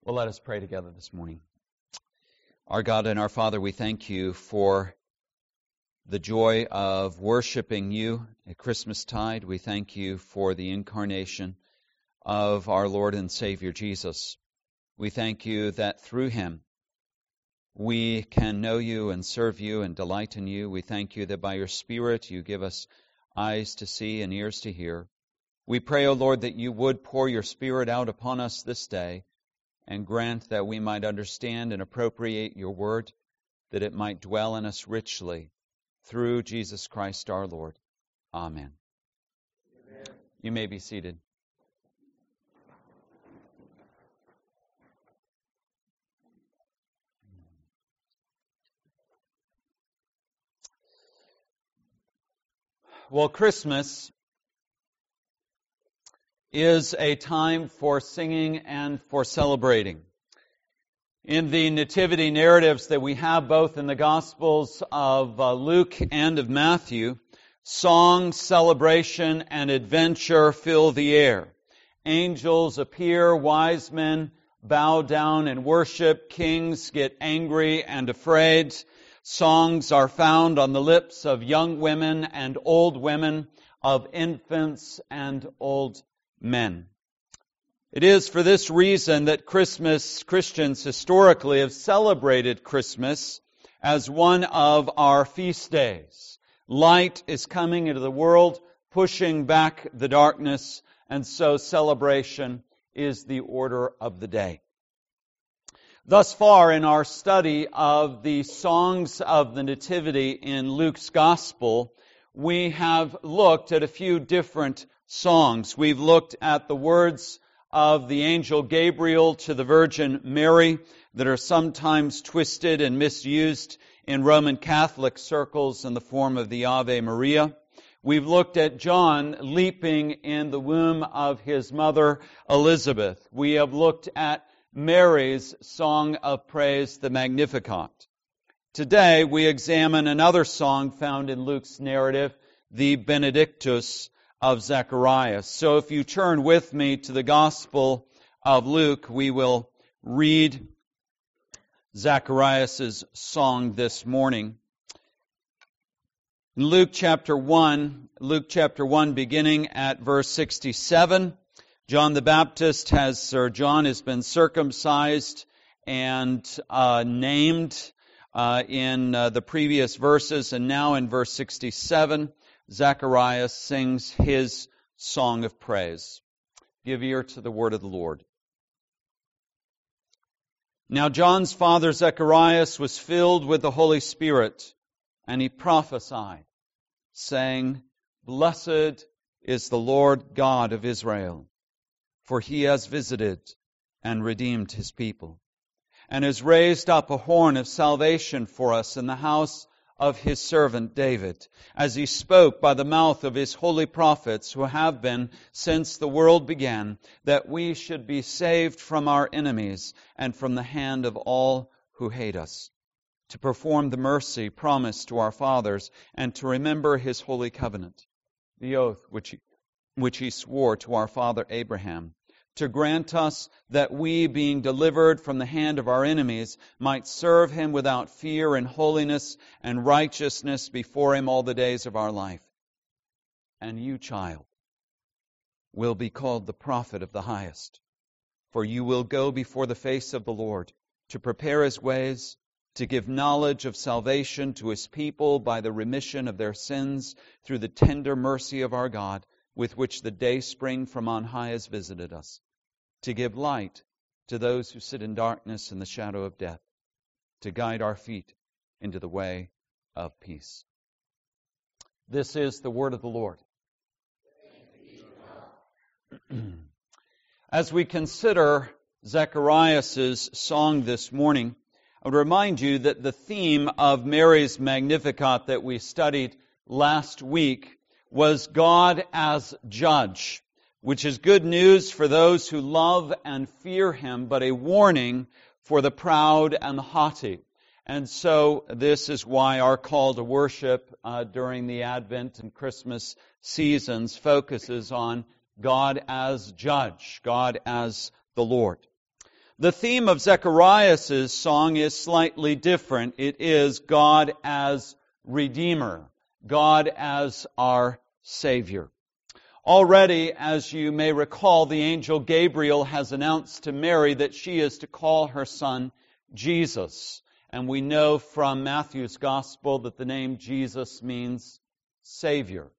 Well, let us pray together this morning. Our God and our Father, we thank you for the joy of worshiping you at Christmastide. We thank you for the incarnation of our Lord and Savior Jesus. We thank you that through him we can know you and serve you and delight in you. We thank you that by your Spirit you give us eyes to see and ears to hear. We pray, O Lord, that you would pour your Spirit out upon us this day and grant that we might understand and appropriate your word, that it might dwell in us richly through Jesus Christ our Lord. Amen. Amen. You may be seated. Well, Christmas is a time for singing and for celebrating. In the nativity narratives that we have both in the Gospels of Luke and of Matthew, song, celebration, and adventure fill the air. Angels appear, wise men bow down and worship, kings get angry and afraid. Songs are found on the lips of young women and old women, of infants and old men. It is for this reason that Christians historically have celebrated Christmas as one of our feast days. Light is coming into the world, pushing back the darkness, and so celebration is the order of the day. Thus far in our study of the songs of the Nativity in Luke's Gospel, we have looked at a few different songs. We've looked at the words of the angel Gabriel to the Virgin Mary that are sometimes twisted and misused in Roman Catholic circles in the form of the Ave Maria. We've looked at John leaping in the womb of his mother Elizabeth. We have looked at Mary's song of praise, the Magnificat. Today we examine another song found in Luke's narrative, the Benedictus of Zacharias. So if you turn with me to the Gospel of Luke, we will read Zacharias' song this morning. In Luke chapter 1 beginning at verse 67, John has been circumcised and named in the previous verses, and now in verse 67, Zacharias sings his song of praise. Give ear to the word of the Lord. Now John's father Zacharias was filled with the Holy Spirit, and he prophesied, saying, Blessed is the Lord God of Israel, for he has visited and redeemed his people, and has raised up a horn of salvation for us in the house of his servant David, as he spoke by the mouth of his holy prophets who have been since the world began, that we should be saved from our enemies and from the hand of all who hate us, to perform the mercy promised to our fathers and to remember his holy covenant, the oath which he swore to our father Abraham, to grant us that we, being delivered from the hand of our enemies, might serve him without fear in holiness and righteousness before him all the days of our life. And you, child, will be called the prophet of the highest, for you will go before the face of the Lord to prepare his ways, to give knowledge of salvation to his people by the remission of their sins through the tender mercy of our God, with which the day spring from on high has visited us, to give light to those who sit in darkness and the shadow of death, to guide our feet into the way of peace. This is the word of the Lord. As we consider Zacharias' song this morning, I would remind you that the theme of Mary's Magnificat that we studied last week was God as judge, which is good news for those who love and fear him, but a warning for the proud and the haughty. And so this is why our call to worship during the Advent and Christmas seasons focuses on God as judge, God as the Lord. The theme of Zechariah's song is slightly different. It is God as Redeemer, God as our Savior. Already, as you may recall, the angel Gabriel has announced to Mary that she is to call her son Jesus. And we know from Matthew's Gospel that the name Jesus means Savior.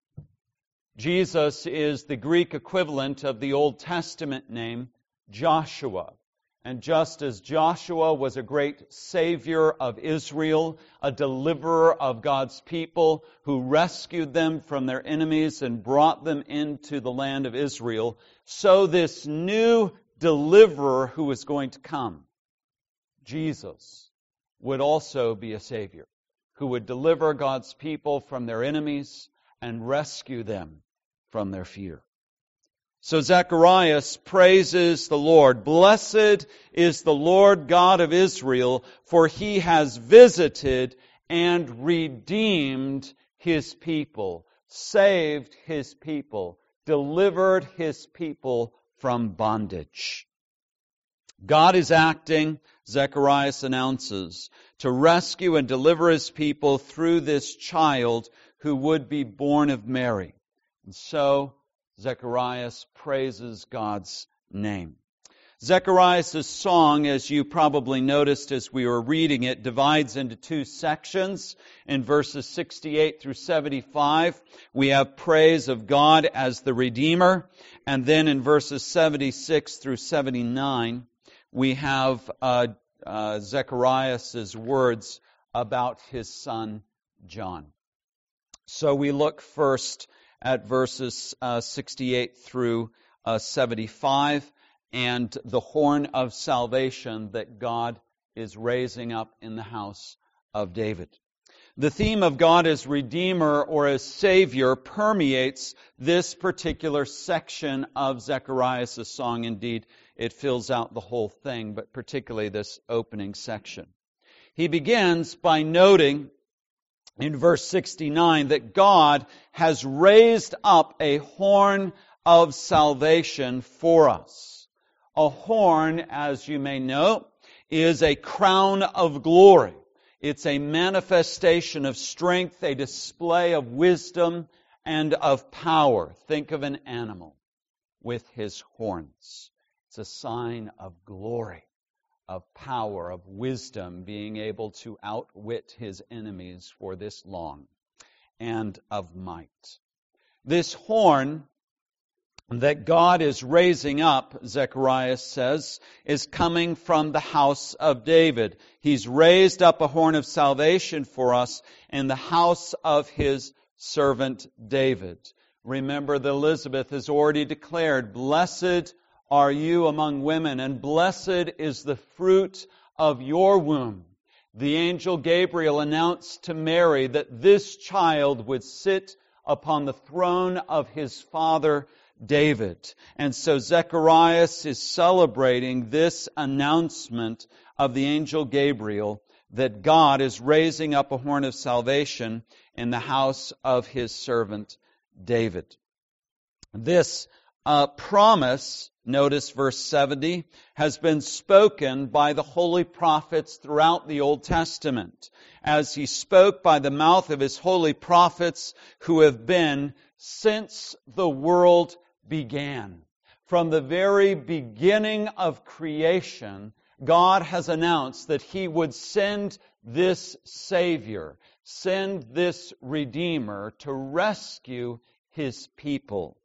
Jesus is the Greek equivalent of the Old Testament name Joshua. And just as Joshua was a great savior of Israel, a deliverer of God's people who rescued them from their enemies and brought them into the land of Israel, so this new deliverer who is going to come, Jesus, would also be a savior who would deliver God's people from their enemies and rescue them from their fear. So Zacharias praises the Lord. Blessed is the Lord God of Israel, for He has visited and redeemed His people, saved His people, delivered His people from bondage. God is acting, Zacharias announces, to rescue and deliver His people through this child who would be born of Mary. And so Zacharias praises God's name. Zechariah's song, as you probably noticed as we were reading it, divides into two sections. In verses 68 through 75, we have praise of God as the Redeemer. And then in verses 76 through 79, we have Zechariah's words about his son John. So we look first at verses 68 through 75, and the horn of salvation that God is raising up in the house of David. The theme of God as Redeemer or as Savior permeates this particular section of Zechariah's song. Indeed, it fills out the whole thing, but particularly this opening section. He begins by noting in verse 69 that God has raised up a horn of salvation for us. A horn, as you may know, is a crown of glory. It's a manifestation of strength, a display of wisdom and of power. Think of an animal with his horns. It's a sign of glory, of power, of wisdom, being able to outwit his enemies for this long, and of might. This horn that God is raising up, Zechariah says, is coming from the house of David. He's raised up a horn of salvation for us in the house of his servant David. Remember that Elizabeth has already declared, "Blessed are you among women, and blessed is the fruit of your womb." The angel Gabriel announced to Mary that this child would sit upon the throne of his father David. And so Zechariah is celebrating this announcement of the angel Gabriel that God is raising up a horn of salvation in the house of his servant David. This promise, notice verse 70, has been spoken by the holy prophets throughout the Old Testament, as he spoke by the mouth of his holy prophets who have been since the world began. From the very beginning of creation, God has announced that He would send this Savior, send this Redeemer to rescue His people.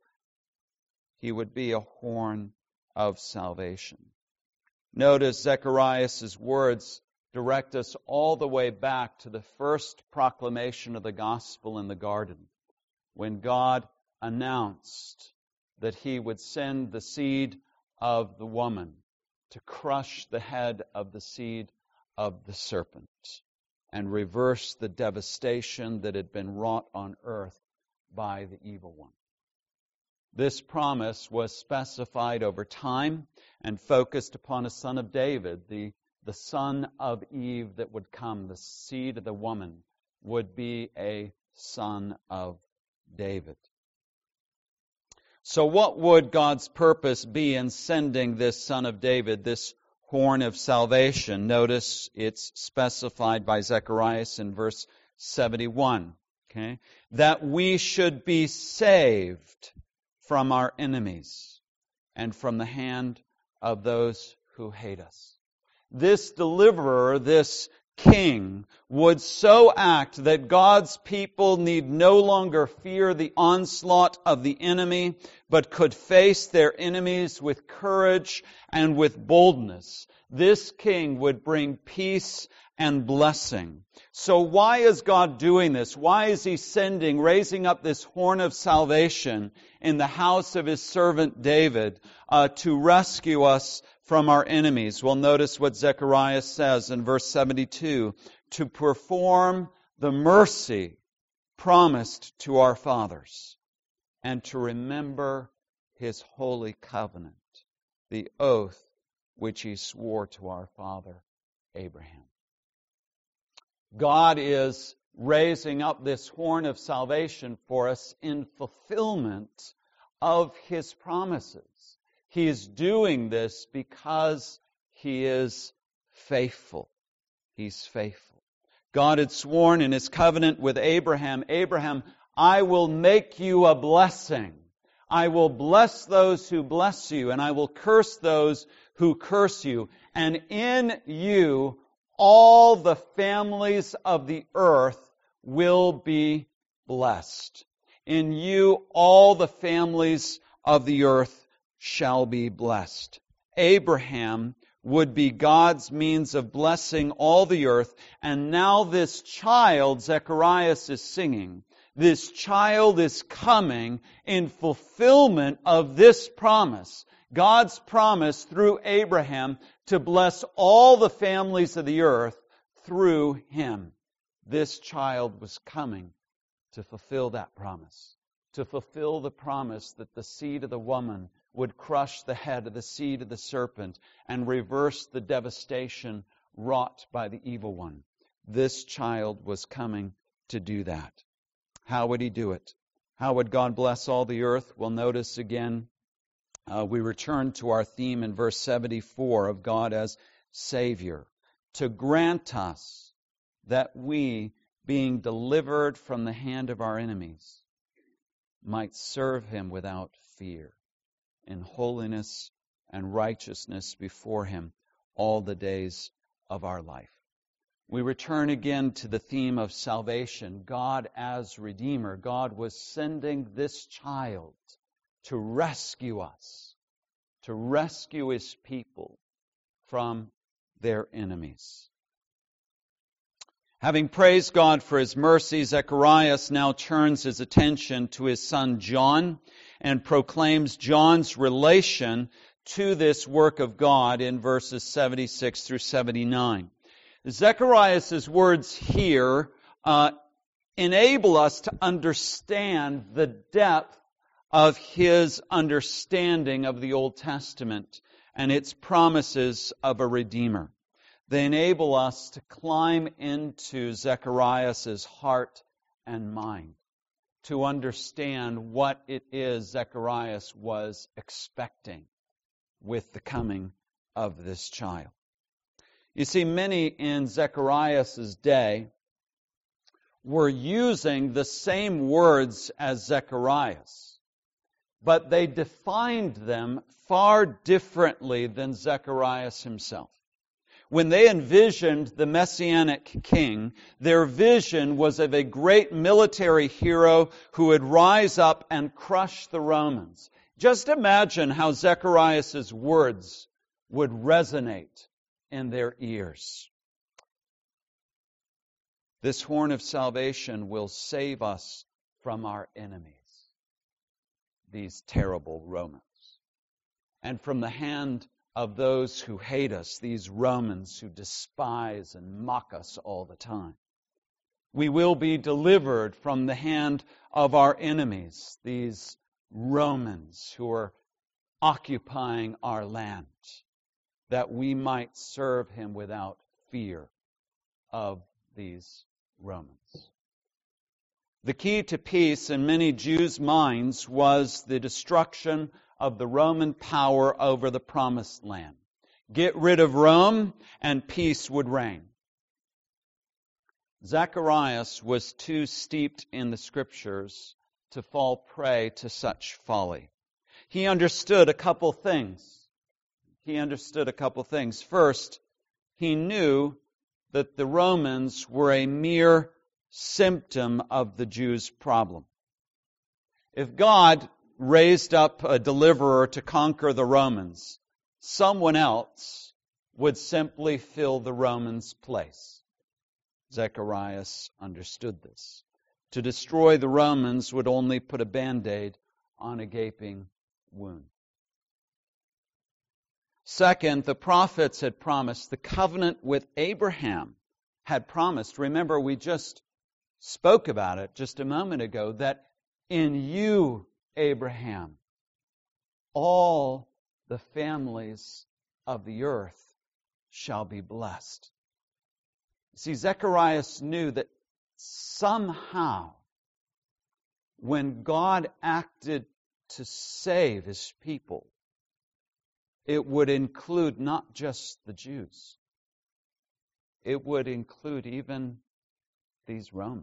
He would be a horn of salvation. Notice Zechariah's words direct us all the way back to the first proclamation of the gospel in the garden, when God announced that He would send the seed of the woman to crush the head of the seed of the serpent and reverse the devastation that had been wrought on earth by the evil one. This promise was specified over time and focused upon a son of David, the son of Eve that would come. The seed of the woman would be a son of David. So what would God's purpose be in sending this son of David, this horn of salvation. Notice it's specified by Zacharias in verse 71. Okay? That we should be saved from our enemies and from the hand of those who hate us. This deliverer, this king, would so act that God's people need no longer fear the onslaught of the enemy, but could face their enemies with courage and with boldness. This king would bring peace and blessing. So why is God doing this? Why is He raising up this horn of salvation in the house of His servant David to rescue us from our enemies? Well, notice what Zechariah says in verse 72, to perform the mercy promised to our fathers and to remember His holy covenant, the oath which He swore to our father Abraham. God is raising up this horn of salvation for us in fulfillment of His promises. He is doing this because He is faithful. He's faithful. God had sworn in His covenant with Abraham, Abraham, I will make you a blessing. I will bless those who bless you, and I will curse those who curse you. And in you, all the families of the earth will be blessed. In you, all the families of the earth shall be blessed. Abraham would be God's means of blessing all the earth. And now this child, Zacharias is singing, this child is coming in fulfillment of this promise. God's promise through Abraham to bless all the families of the earth through him. This child was coming to fulfill that promise, to fulfill the promise that the seed of the woman would crush the head of the seed of the serpent and reverse the devastation wrought by the evil one. This child was coming to do that. How would He do it? How would God bless all the earth? Well, notice again, we return to our theme in verse 74 of God as Savior, to grant us that we, being delivered from the hand of our enemies, might serve Him without fear, in holiness and righteousness before Him all the days of our life. We return again to the theme of salvation, God as Redeemer. God was sending this child to rescue us, to rescue His people from their enemies. Having praised God for His mercy, Zacharias now turns his attention to his son John and proclaims John's relation to this work of God in verses 76 through 79. Zechariah's words here enable us to understand the depth of his understanding of the Old Testament and its promises of a Redeemer. They enable us to climb into Zechariah's heart and mind, to understand what it is Zacharias was expecting with the coming of this child. You see, many in Zechariah's day were using the same words as Zacharias, but they defined them far differently than Zacharias himself. When they envisioned the Messianic king, their vision was of a great military hero who would rise up and crush the Romans. Just imagine how Zechariah's words would resonate in their ears. This horn of salvation will save us from our enemies, these terrible Romans, and from the hand of those who hate us, these Romans who despise and mock us all the time. We will be delivered from the hand of our enemies, these Romans who are occupying our land, that we might serve Him without fear of these Romans. The key to peace in many Jews' minds was the destruction of the Roman power over the Promised Land. get rid of Rome, and peace would reign. Zacharias was too steeped in the Scriptures to fall prey to such folly. He understood a couple things. First, he knew that the Romans were a mere symptom of the Jews' problem. If God raised up a deliverer to conquer the Romans, someone else would simply fill the Romans' place. Zacharias understood this. To destroy the Romans would only put a Band-Aid on a gaping wound. Second, the prophets had promised, the covenant with Abraham had promised. Remember, we just spoke about it just a moment ago, that in you, Abraham, all the families of the earth shall be blessed. See, Zacharias knew that somehow, when God acted to save His people, it would include not just the Jews. It would include even these Romans.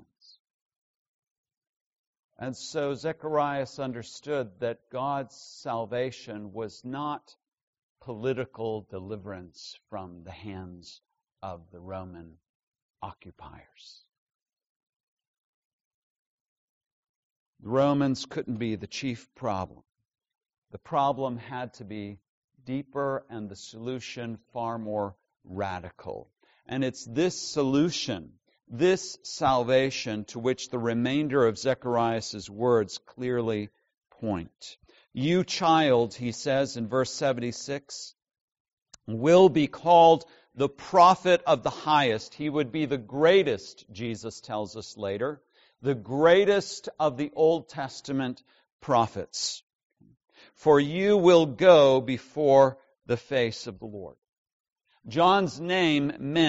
And so Zacharias understood that God's salvation was not political deliverance from the hands of the Roman occupiers. The Romans couldn't be the chief problem. The problem had to be deeper and the solution far more radical. And it's this solution, this salvation, to which the remainder of Zechariah's words clearly point. You, child, he says in verse 76, will be called the prophet of the highest. He would be the greatest, Jesus tells us later, the greatest of the Old Testament prophets. For you will go before the face of the Lord. John's name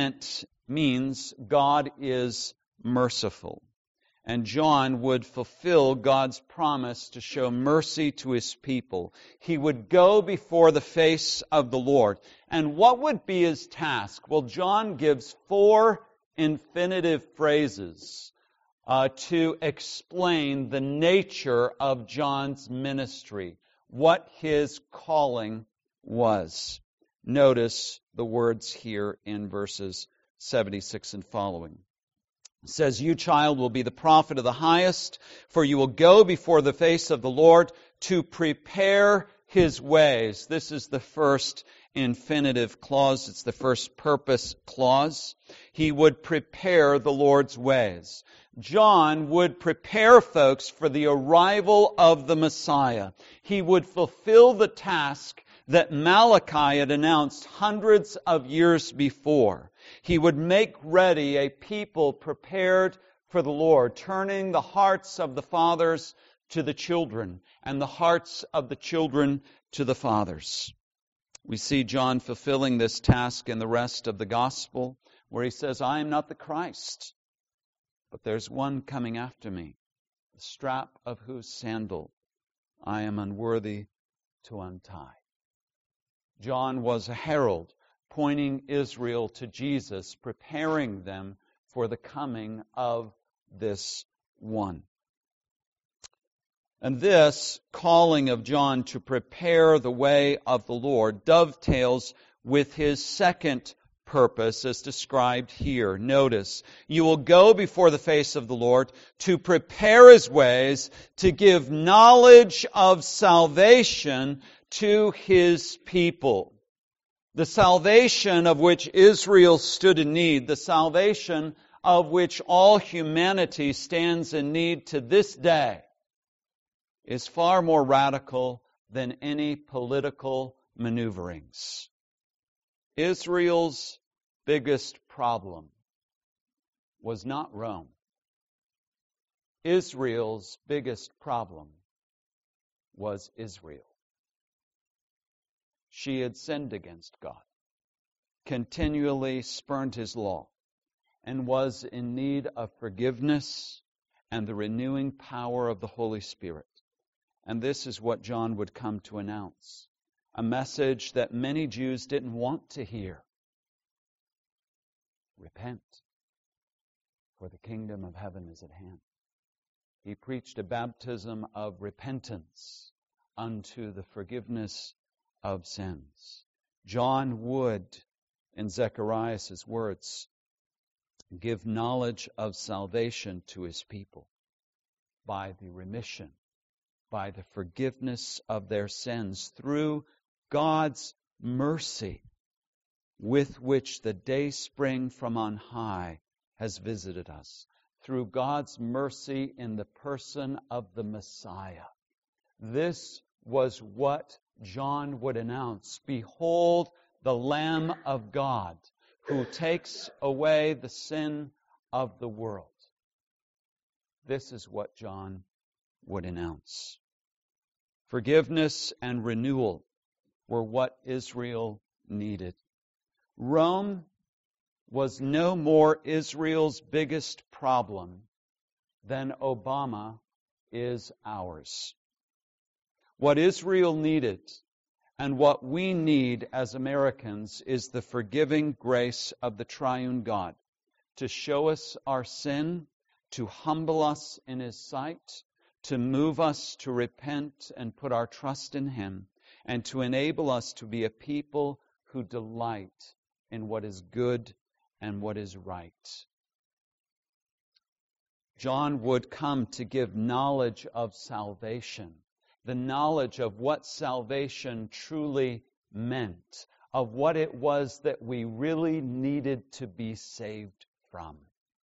means God is merciful. And John would fulfill God's promise to show mercy to His people. He would go before the face of the Lord. And what would be his task? Well, John gives 4 infinitive phrases to explain the nature of John's ministry, what his calling was. Notice the words here in verses 76 and following. It says, you, child, will be the prophet of the highest, for you will go before the face of the Lord to prepare His ways. This is the first infinitive clause. It's the first purpose clause. He would prepare the Lord's ways. John would prepare folks for the arrival of the Messiah. He would fulfill the task that Malachi had announced hundreds of years before. He would make ready a people prepared for the Lord, turning the hearts of the fathers to the children and the hearts of the children to the fathers. We see John fulfilling this task in the rest of the gospel, where he says, I am not the Christ, but there's one coming after me, the strap of whose sandal I am unworthy to untie. John was a herald pointing Israel to Jesus, preparing them for the coming of this one. And this calling of John to prepare the way of the Lord dovetails with his second purpose as described here. Notice, you will go before the face of the Lord to prepare His ways, to give knowledge of salvation to His people. The salvation of which Israel stood in need, the salvation of which all humanity stands in need to this day, is far more radical than any political maneuverings. Israel's biggest problem was not Rome. Israel's biggest problem was Israel. She had sinned against God, continually spurned His law, and was in need of forgiveness and the renewing power of the Holy Spirit. And this is what John would come to announce. a message that many Jews didn't want to hear. Repent, for the kingdom of heaven is at hand. He preached a baptism of repentance unto the forgiveness of sins. John would, in Zechariah's words, give knowledge of salvation to his people by the remission, by the forgiveness of their sins through God's mercy with which the dayspring from on high has visited us. Through God's mercy in the person of the Messiah. This was what John would announce. Behold, the Lamb of God who takes away the sin of the world. This is what John would announce. Forgiveness and renewal were what Israel needed. Rome was no more Israel's biggest problem than Obama is ours. What Israel needed and what we need as Americans is the forgiving grace of the triune God to show us our sin, to humble us in His sight, to move us to repent and put our trust in Him, and to enable us to be a people who delight in what is good and what is right. John would come to give knowledge of salvation, the knowledge of what salvation truly meant, of what it was that we really needed to be saved from.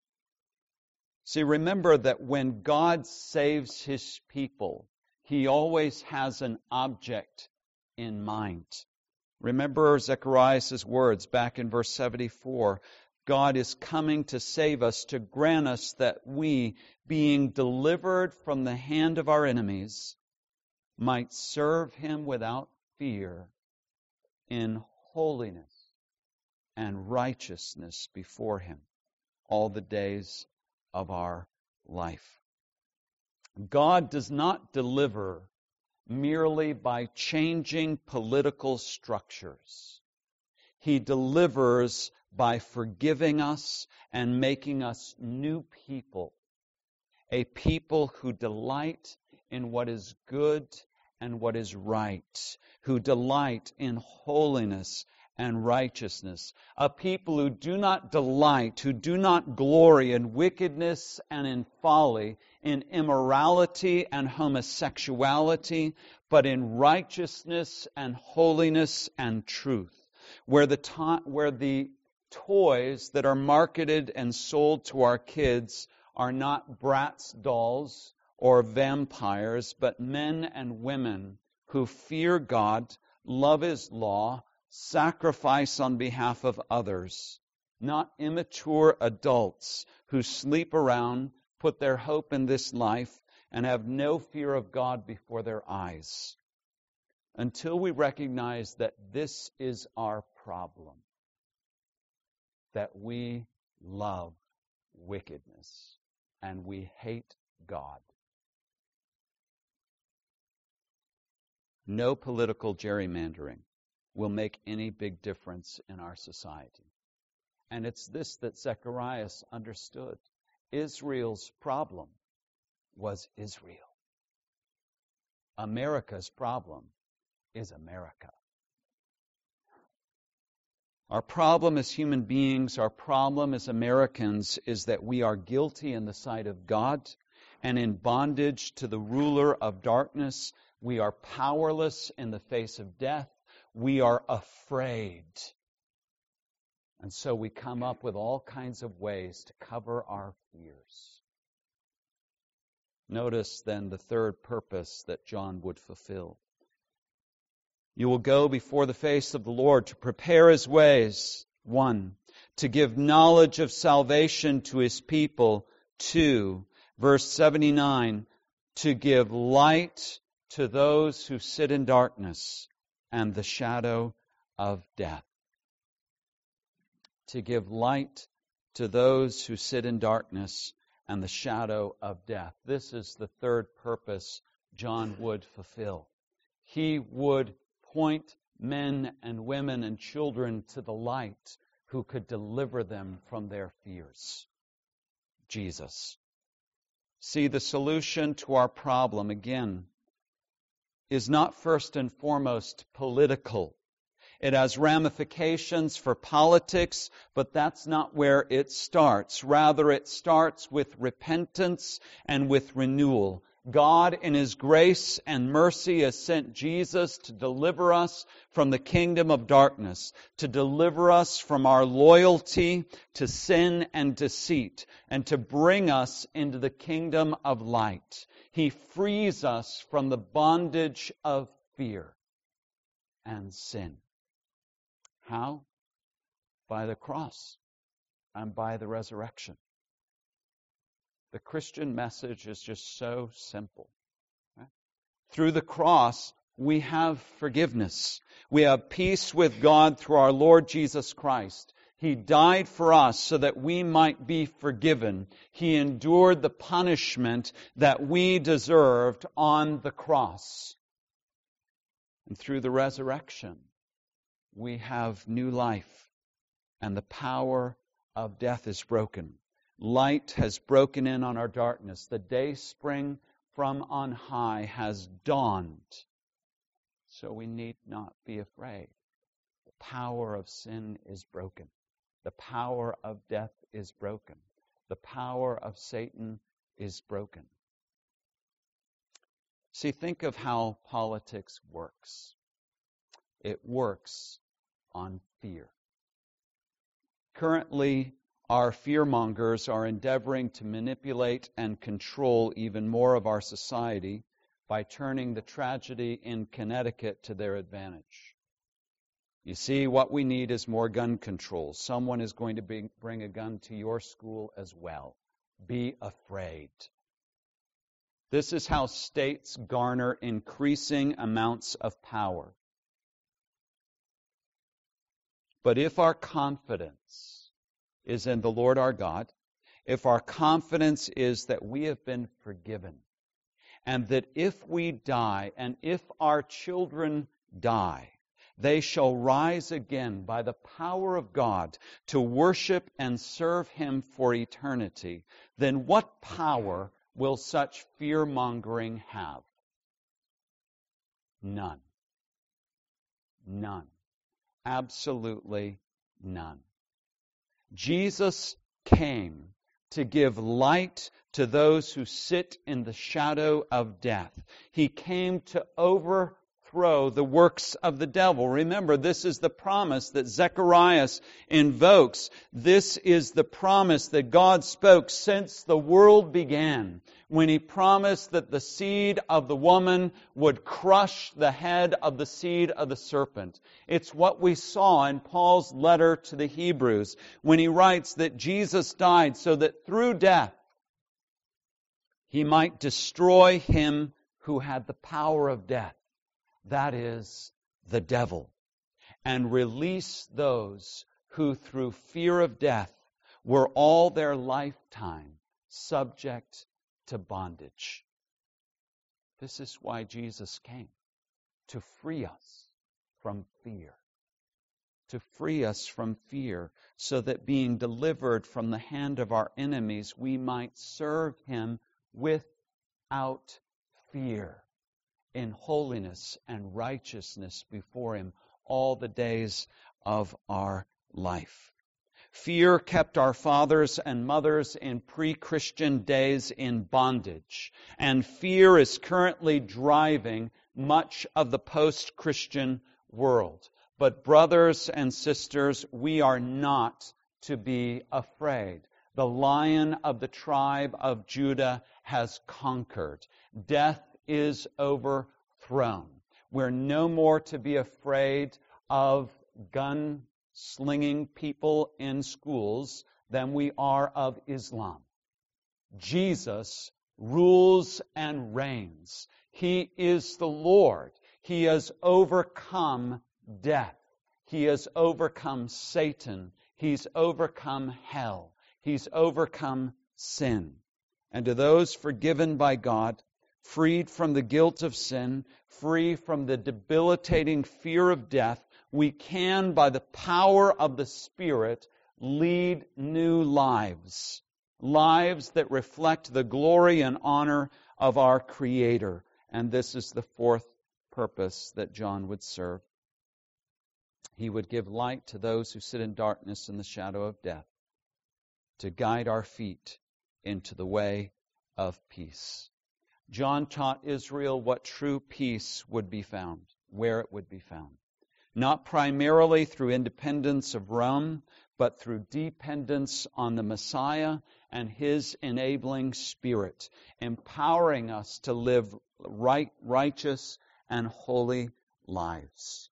See, remember that when God saves His people, He always has an object in mind. Remember Zechariah's words back in verse 74. God is coming to save us, to grant us that we, being delivered from the hand of our enemies, might serve Him without fear in holiness and righteousness before Him all the days of our life. God does not deliver merely by changing political structures. He delivers by forgiving us and making us new people, a people who delight in what is good and what is right, who delight in holiness and righteousness, a people who do not delight, who do not glory in wickedness and in folly, in immorality and homosexuality, but in righteousness and holiness and truth, where the toys that are marketed and sold to our kids are not Bratz dolls or vampires, but men and women who fear God, love His law, sacrifice on behalf of others, not immature adults who sleep around, put their hope in this life, and have no fear of God before their eyes. Until we recognize that this is our problem, that we love wickedness and we hate God. No political gerrymandering will make any big difference in our society. And it's this that Zechariah understood. Israel's problem was Israel. America's problem is America. Our problem as human beings, our problem as Americans, is that we are guilty in the sight of God and in bondage to the ruler of darkness. We are powerless in the face of death. We are afraid. And so we come up with all kinds of ways to cover our fears. Notice then the third purpose that John would fulfill. You will go before the face of the Lord to prepare His ways. 1, to give knowledge of salvation to His people. 2, verse 79, to give light to those who sit in darkness and the shadow of death. To give light to those who sit in darkness and the shadow of death. This is the third purpose John would fulfill. He would point men and women and children to the light who could deliver them from their fears. Jesus. See, the solution to our problem, again, is not first and foremost political. It has ramifications for politics, but that's not where it starts. Rather, it starts with repentance and with renewal. God, in His grace and mercy, has sent Jesus to deliver us from the kingdom of darkness, to deliver us from our loyalty to sin and deceit, and to bring us into the kingdom of light. He frees us from the bondage of fear and sin. How? By the cross and by the resurrection. The Christian message is just so simple. Through the cross, we have forgiveness. We have peace with God through our Lord Jesus Christ. He died for us so that we might be forgiven. He endured the punishment that we deserved on the cross. And through the resurrection, we have new life, and the power of death is broken. Light has broken in on our darkness. The day spring from on high has dawned. So we need not be afraid. The power of sin is broken. The power of death is broken. The power of Satan is broken. See, think of how politics works. It works on fear. Currently, our fearmongers are endeavoring to manipulate and control even more of our society by turning the tragedy in Connecticut to their advantage. You see, what we need is more gun control. Someone is going to bring a gun to your school as well. Be afraid. This is how states garner increasing amounts of power. But if our confidence is in the Lord our God, if our confidence is that we have been forgiven, and that if we die, and if our children die, they shall rise again by the power of God to worship and serve Him for eternity, then what power will such fear-mongering have? None. None. Absolutely none. Jesus came to give light to those who sit in the shadow of death. He came to overthrow the works of the devil. Remember, this is the promise that Zechariah invokes. This is the promise that God spoke since the world began, when He promised that the seed of the woman would crush the head of the seed of the serpent. It's what we saw in Paul's letter to the Hebrews, when he writes that Jesus died so that through death He might destroy him who had the power of death, that is, the devil, and release those who through fear of death were all their lifetime subject to bondage. This is why Jesus came, to free us from fear. To free us from fear, so that being delivered from the hand of our enemies, we might serve Him without fear, in holiness and righteousness before Him all the days of our life. Fear kept our fathers and mothers in pre-Christian days in bondage, and fear is currently driving much of the post-Christian world. But brothers and sisters, we are not to be afraid. The Lion of the tribe of Judah has conquered. Death is overthrown. We're no more to be afraid of gun-slinging people in schools than we are of Islam. Jesus rules and reigns. He is the Lord. He has overcome death. He has overcome Satan. He's overcome hell. He's overcome sin. And to those forgiven by God, freed from the guilt of sin, free from the debilitating fear of death, we can, by the power of the Spirit, lead new lives. Lives that reflect the glory and honor of our Creator. And this is the fourth purpose that John would serve. He would give light to those who sit in darkness and the shadow of death, to guide our feet into the way of peace. John taught Israel what true peace would be found, where it would be found. Not primarily through independence of Rome, but through dependence on the Messiah and His enabling Spirit, empowering us to live righteous and holy lives.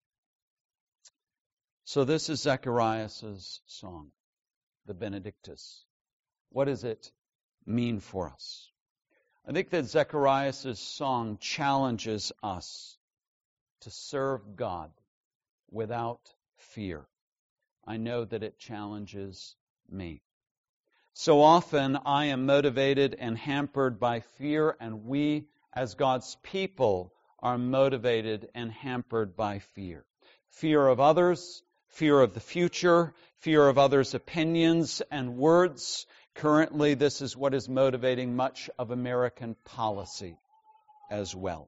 So this is Zacharias' song, the Benedictus. What does it mean for us? I think that Zacharias' song challenges us to serve God without fear. I know that it challenges me. So often I am motivated and hampered by fear, and we as God's people are motivated and hampered by fear. Fear of others, fear of the future, fear of others' opinions and words. Currently, this is what is motivating much of American policy as well.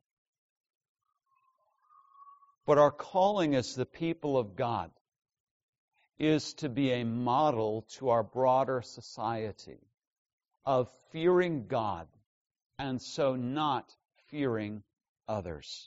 But our calling as the people of God is to be a model to our broader society of fearing God and so not fearing others.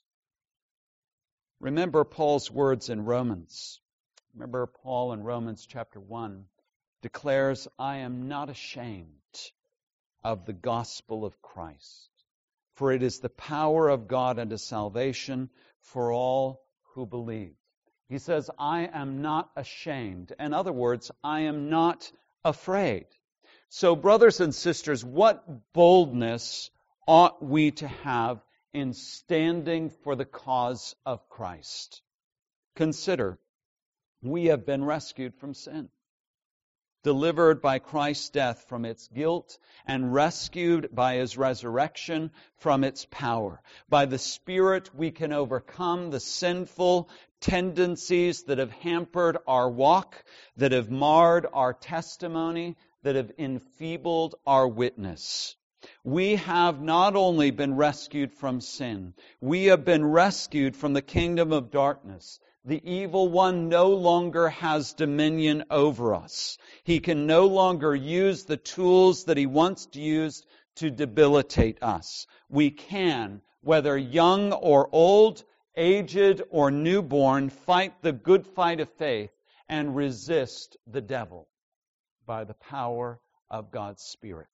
Remember Paul's words in Romans. Remember Paul in Romans chapter 1 declares, I am not ashamed of the gospel of Christ, for it is the power of God unto salvation for all who believe. He says, I am not ashamed. In other words, I am not afraid. So, brothers and sisters, what boldness ought we to have in standing for the cause of Christ? Consider, we have been rescued from sin, delivered by Christ's death from its guilt, and rescued by His resurrection from its power. By the Spirit, we can overcome the sinful tendencies that have hampered our walk, that have marred our testimony, that have enfeebled our witness. We have not only been rescued from sin, we have been rescued from the kingdom of darkness. The evil one no longer has dominion over us. He can no longer use the tools that he once used to debilitate us. We can, whether young or old, aged or newborn, fight the good fight of faith and resist the devil by the power of God's Spirit.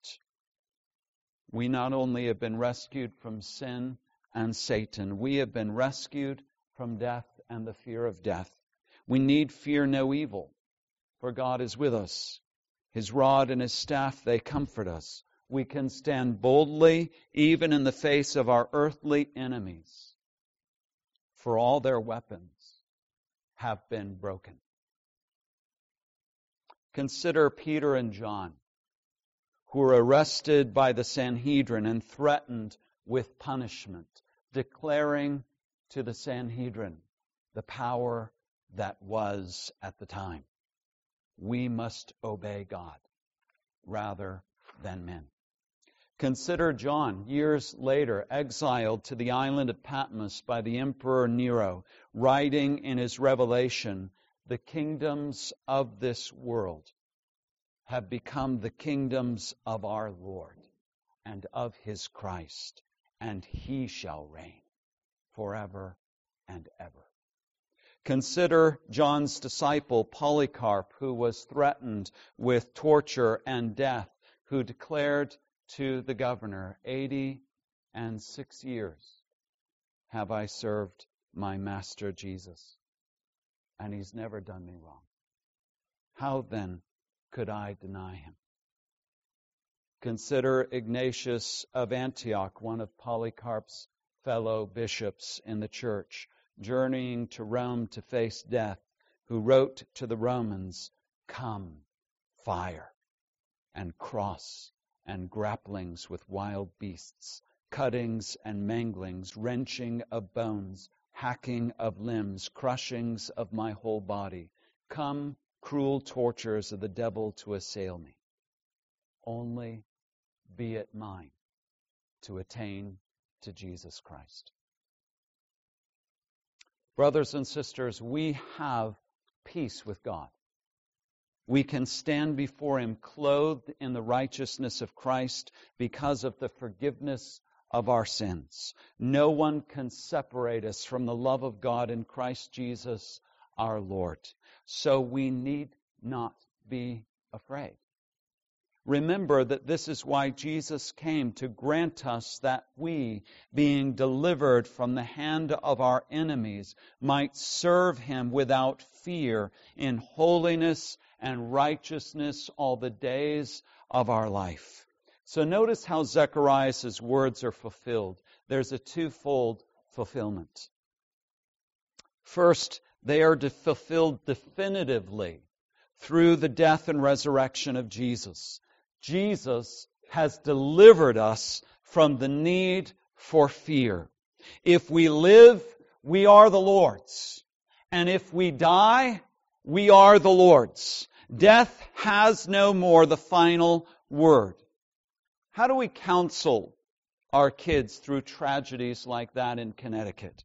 We not only have been rescued from sin and Satan, we have been rescued from death and the fear of death. We need fear no evil, for God is with us. His rod and His staff, they comfort us. We can stand boldly even in the face of our earthly enemies, for all their weapons have been broken. Consider Peter and John, who were arrested by the Sanhedrin and threatened with punishment, declaring to the Sanhedrin the power that was at the time. We must obey God rather than men. Consider John, years later, exiled to the island of Patmos by the Emperor Nero, writing in his Revelation, the kingdoms of this world have become the kingdoms of our Lord and of His Christ, and He shall reign forever and ever. Consider John's disciple Polycarp, who was threatened with torture and death, who declared to the governor, 86 years have I served my master Jesus, and He's never done me wrong. How then could I deny Him? Consider Ignatius of Antioch, one of Polycarp's fellow bishops in the church, journeying to Rome to face death, who wrote to the Romans, come, fire, and cross, and grapplings with wild beasts, cuttings and manglings, wrenching of bones, hacking of limbs, crushings of my whole body. Come, cruel tortures of the devil to assail me. Only be it mine to attain to Jesus Christ. Brothers and sisters, we have peace with God. We can stand before Him clothed in the righteousness of Christ because of the forgiveness of our sins. No one can separate us from the love of God in Christ Jesus our Lord. So we need not be afraid. Remember that this is why Jesus came, to grant us that we, being delivered from the hand of our enemies, might serve Him without fear in holiness and righteousness all the days of our life. So notice how Zechariah's words are fulfilled. There's a twofold fulfillment. First, they are fulfilled definitively through the death and resurrection of Jesus. Jesus has delivered us from the need for fear. If we live, we are the Lord's. And if we die, we are the Lord's. Death has no more the final word. How do we counsel our kids through tragedies like that in Connecticut?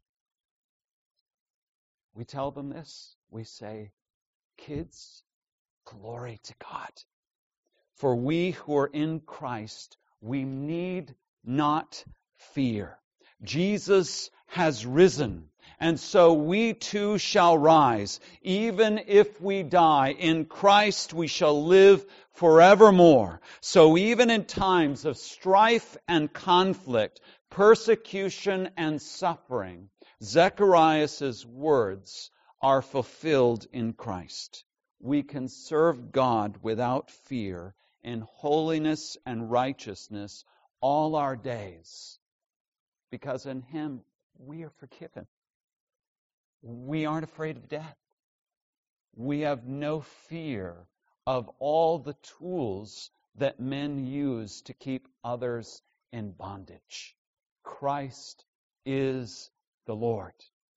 We tell them this. We say, kids, glory to God. For we who are in Christ, we need not fear. Jesus has risen, and so we too shall rise. Even if we die, in Christ we shall live forevermore. So even in times of strife and conflict, persecution and suffering, Zechariah's words are fulfilled in Christ. We can serve God without fear in holiness and righteousness all our days, because in Him we are forgiven. We aren't afraid of death. We have no fear of all the tools that men use to keep others in bondage. Christ is the Lord.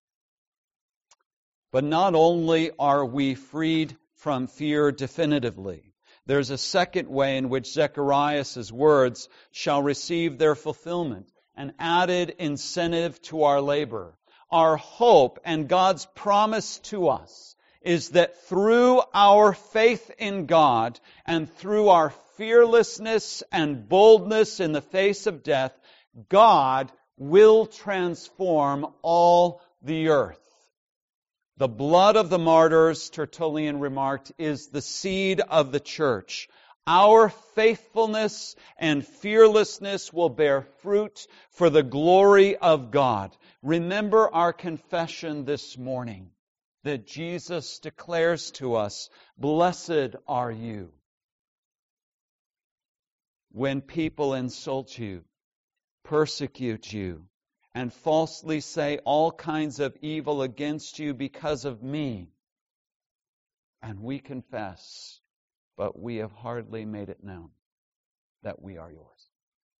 But not only are we freed from fear definitively, there's a second way in which Zechariah's words shall receive their fulfillment, an added incentive to our labor. Our hope and God's promise to us is that through our faith in God and through our fearlessness and boldness in the face of death, God will transform all the earth. The blood of the martyrs, Tertullian remarked, is the seed of the church. Our faithfulness and fearlessness will bear fruit for the glory of God. Remember our confession this morning that Jesus declares to us, "Blessed are you when people insult you, persecute you, and falsely say all kinds of evil against you because of me." And we confess, but we have hardly made it known that we are yours.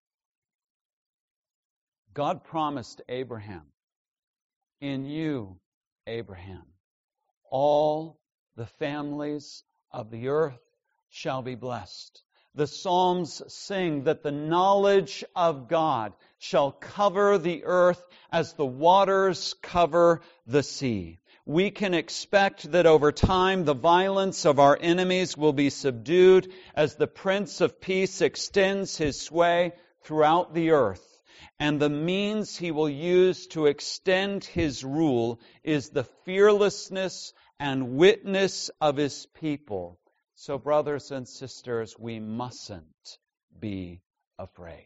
God promised Abraham, "In you, Abraham, all the families of the earth shall be blessed." The Psalms sing that the knowledge of God shall cover the earth as the waters cover the sea. We can expect that over time the violence of our enemies will be subdued as the Prince of Peace extends His sway throughout the earth. And the means He will use to extend His rule is the fearlessness and witness of His people. So, brothers and sisters, we mustn't be afraid.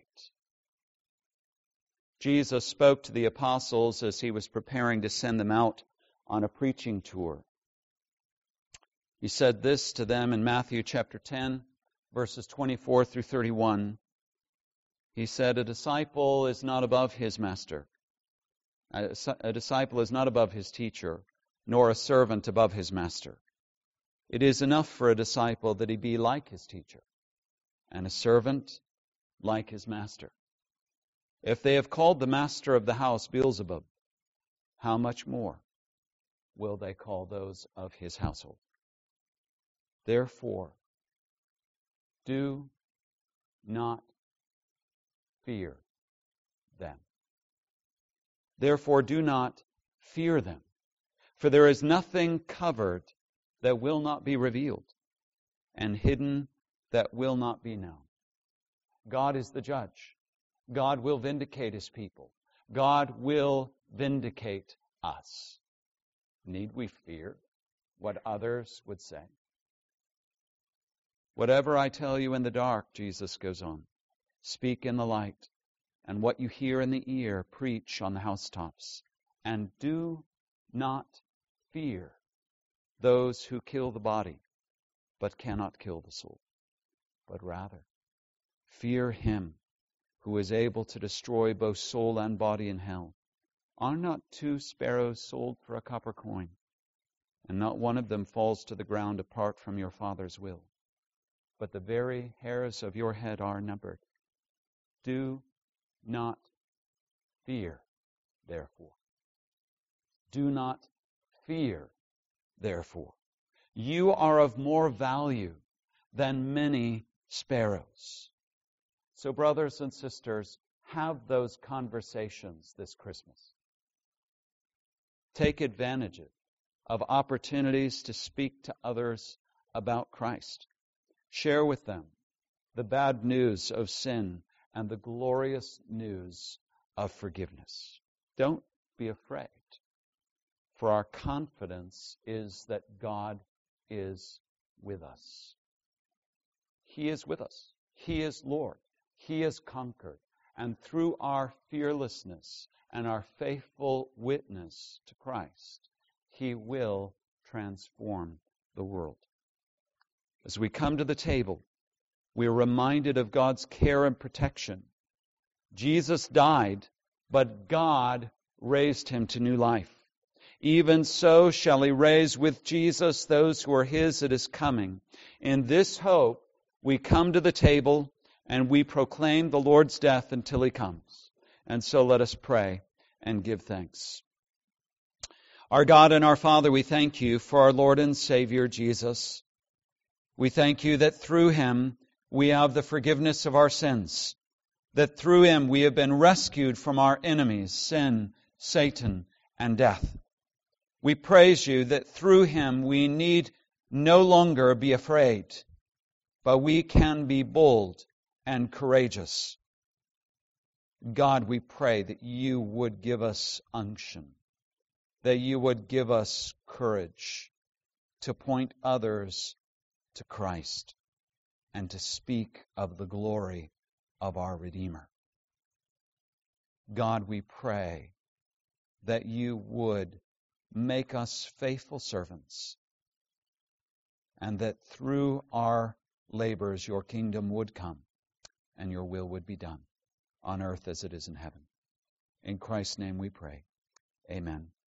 Jesus spoke to the apostles as He was preparing to send them out on a preaching tour. He said this to them in Matthew chapter 10, verses 24 through 31. He said, "A disciple is not above his master. A disciple is not above his teacher, nor a servant above his master. It is enough for a disciple that he be like his teacher, and a servant like his master. If they have called the master of the house Beelzebub, how much more will they call those of his household? Therefore, do not fear them. Therefore, do not fear them. For there is nothing covered that will not be revealed, and hidden that will not be known. God is the judge. God will vindicate his people. God will vindicate us. Need we fear what others would say? Whatever I tell you in the dark, Jesus goes on, speak in the light, and what you hear in the ear, preach on the housetops. And do not fear those who kill the body, but cannot kill the soul. But rather, fear him who is able to destroy both soul and body in hell. Are not 2 sparrows sold for a copper coin, and not one of them falls to the ground apart from your Father's will? But the very hairs of your head are numbered. Do not fear, therefore. Do not fear, therefore. You are of more value than many sparrows. So, brothers and sisters, have those conversations this Christmas. Take advantage of opportunities to speak to others about Christ. Share with them the bad news of sin and the glorious news of forgiveness. Don't be afraid, for our confidence is that God is with us. He is with us. He is Lord. He has conquered. And through our fearlessness and our faithful witness to Christ, He will transform the world. As we come to the table, we are reminded of God's care and protection. Jesus died, but God raised Him to new life. Even so shall He raise with Jesus those who are His at His coming. In this hope, we come to the table and we proclaim the Lord's death until He comes. And so let us pray and give thanks. Our God and our Father, we thank You for our Lord and Savior, Jesus. We thank You that through Him we have the forgiveness of our sins, that through Him we have been rescued from our enemies, sin, Satan, and death. We praise You that through Him we need no longer be afraid, but we can be bold and courageous. God, we pray that You would give us unction, that You would give us courage to point others to Christ and to speak of the glory of our Redeemer. God, we pray that You would make us faithful servants, and that through our labors Your kingdom would come and Your will would be done on earth as it is in heaven. In Christ's name we pray. Amen.